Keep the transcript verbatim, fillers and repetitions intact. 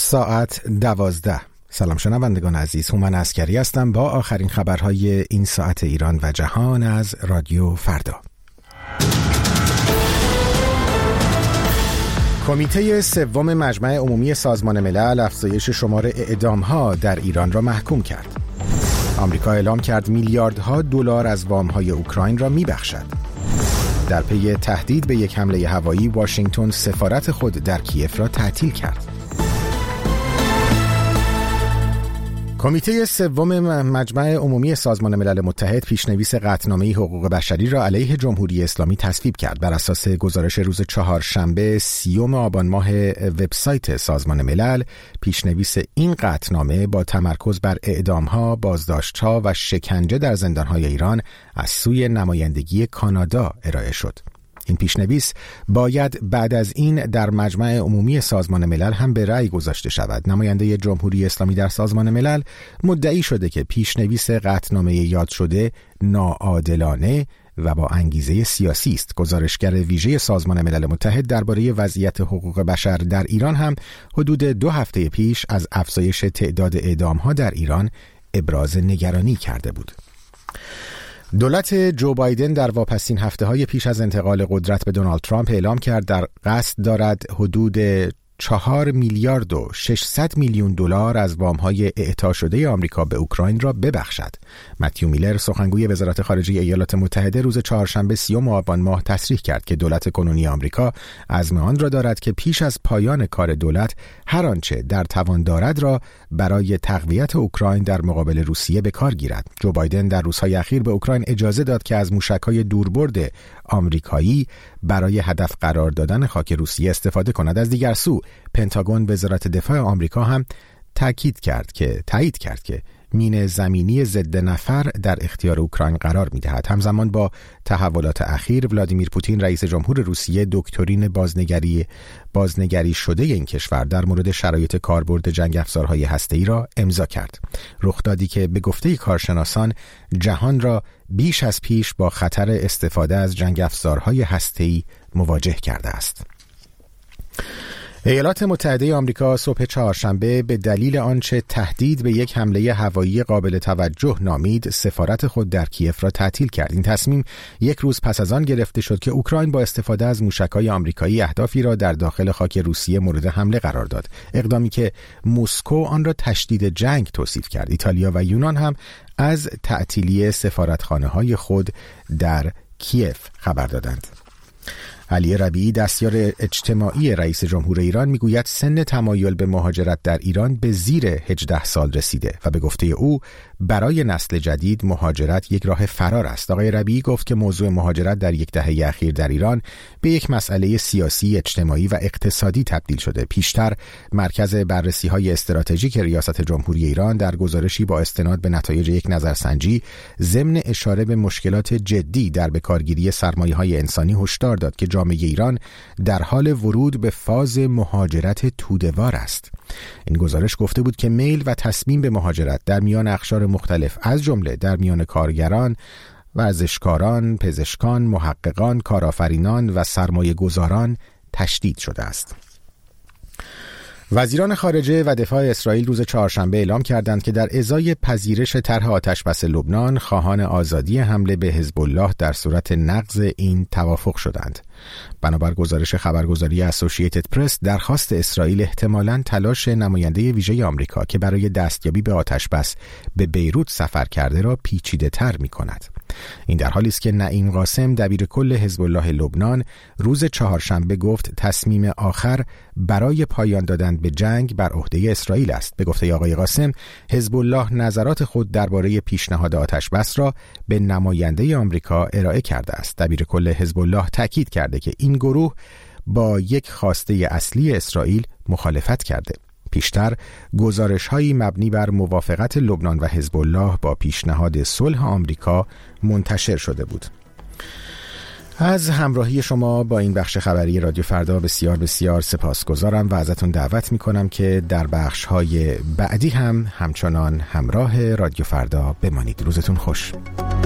ساعت دوازده. سلام شنوندگان عزیز، هومن عسکری هستم با آخرین خبرهای این ساعت ایران و جهان از رادیو فردا. کمیته سوم مجمع عمومی سازمان ملل افزایش شمار اعدام‌ها در ایران را محکوم کرد. آمریکا اعلام کرد میلیاردها دلار از وام‌های اوکراین را می‌بخشد. در پی تهدید به یک حمله هوایی، واشنگتن سفارت خود در کیف را تعطیل کرد. کمیته سوم مجمع عمومی سازمان ملل متحد پیشنویس قطعنامه حقوق بشری را علیه جمهوری اسلامی تصویب کرد. بر اساس گزارش روز چهارشنبه سیوم آبان ماه وبسایت سازمان ملل، پیشنویس این قطعنامه با تمرکز بر اعدام‌ها، بازداشت‌ها و شکنجه در زندان‌های ایران از سوی نمایندگی کانادا ارائه شد. این پیشنویس باید بعد از این در مجمع عمومی سازمان ملل هم به رأی گذاشته شود. نماینده جمهوری اسلامی در سازمان ملل مدعی شده که پیشنویس قطعنامه یاد شده ناعادلانه و با انگیزه سیاسی است. گزارشگر ویژه سازمان ملل متحد درباره وضعیت حقوق بشر در ایران هم حدود دو هفته پیش از افزایش تعداد اعدام‌ها در ایران ابراز نگرانی کرده بود. دولت جو بایدن در واپسین هفته‌های پیش از انتقال قدرت به دونالد ترامپ اعلام کرد در قصد دارد حدود چهار میلیارد و ششصد میلیون دلار از وام‌های اعطا شده آمریکا به اوکراین را ببخشد. متیو میلر، سخنگوی وزارت خارجه ایالات متحده، روز چهارشنبه سیوم آبان ماه تصریح کرد که دولت کنونی آمریکا عزم آن را دارد که پیش از پایان کار دولت هر آنچه در توان دارد را برای تقویت اوکراین در مقابل روسیه به کار گیرد. جو بایدن در روزهای اخیر به اوکراین اجازه داد که از موشک‌های دوربرد آمریکایی برای هدف قرار دادن خاک روسیه استفاده کند. از دیگر سو، پنتاگون وزارت دفاع آمریکا هم تاکید کرد که تایید کرد که مین زمینی ضد نفر در اختیار اوکراین قرار می‌دهد. همزمان با تحولات اخیر، ولادیمیر پوتین رئیس جمهور روسیه دکترین بازنگری بازنگری شده این کشور در مورد شرایط کاربرد جنگ افزارهای هسته‌ای را امضا کرد. رخدادی که به گفته کارشناسان جهان را بیش از پیش با خطر استفاده از جنگ افزارهای هسته‌ای مواجه کرده است. ایالات متحده آمریکا صبح چهارشنبه به دلیل آنچه تهدید به یک حمله هوایی قابل توجه نامید، سفارت خود در کیف را تعطیل کرد. این تصمیم یک روز پس از آن گرفته شد که اوکراین با استفاده از موشک‌های آمریکایی اهدافی را در داخل خاک روسیه مورد حمله قرار داد. اقدامی که مسکو آن را تشدید جنگ توصیف کرد. ایتالیا و یونان هم از تعطیلی سفارتخانه‌های خود در کیف خبر دادند. علی ربیعی، دستیار اجتماعی رئیس جمهور ایران، میگوید سن تمایل به مهاجرت در ایران به زیر هجده سال رسیده و به گفته او برای نسل جدید مهاجرت یک راه فرار است. آقای ربیعی گفت که موضوع مهاجرت در یک دهه اخیر در ایران به یک مسئله سیاسی، اجتماعی و اقتصادی تبدیل شده. پیشتر مرکز بررسی‌های استراتژیک ریاست جمهوری ایران در گزارشی با استناد به نتایج یک نظرسنجی ضمن اشاره به مشکلات جدی در بکارگیری سرمایه‌های انسانی هشدار داد که جامعه ایران در حال ورود به فاز مهاجرت توده‌وار است. این گزارش گفته بود که میل و تصمیم به مهاجرت در میان اقشار مختلف از جمله در میان کارگران، ورزشکاران، پزشکان، محققان، کارآفرینان و سرمایه گذاران تشدید شده است. وزیران خارجه و دفاع اسرائیل روز چهارشنبه اعلام کردند که در ازای پذیرش طرح آتشبس لبنان، خواهان آزادی حمله به حزب الله در صورت نقض این توافق شدند. بنابر گزارش خبرگزاری اسوسییتد پرس، درخواست اسرائیل احتمالاً تلاش نماینده ویژه آمریکا که برای دستیابی به آتشبس به بیروت سفر کرده را پیچیده‌تر می‌کند. این در حالی است که نعیم قاسم، دبیر کل حزب الله لبنان، روز چهارشنبه گفت تصمیم آخر برای پایان دادن به جنگ بر عهده اسرائیل است. به گفته آقای قاسم، حزب الله نظرات خود درباره پیشنهاد آتشبس را به نماینده آمریکا ارائه کرده است. دبیر کل حزب الله تاکید کرده که این گروه با یک خواسته اصلی اسرائیل مخالفت کرده. پیشتر گزارش‌هایی مبنی بر موافقت لبنان و حزب الله با پیشنهاد صلح آمریکا منتشر شده بود. از همراهی شما با این بخش خبری رادیو فردا بسیار بسیار سپاسگزارم و ازتون دعوت میکنم که در بخش‌های بعدی هم همچنان همراه رادیو فردا بمانید. روزتون خوش.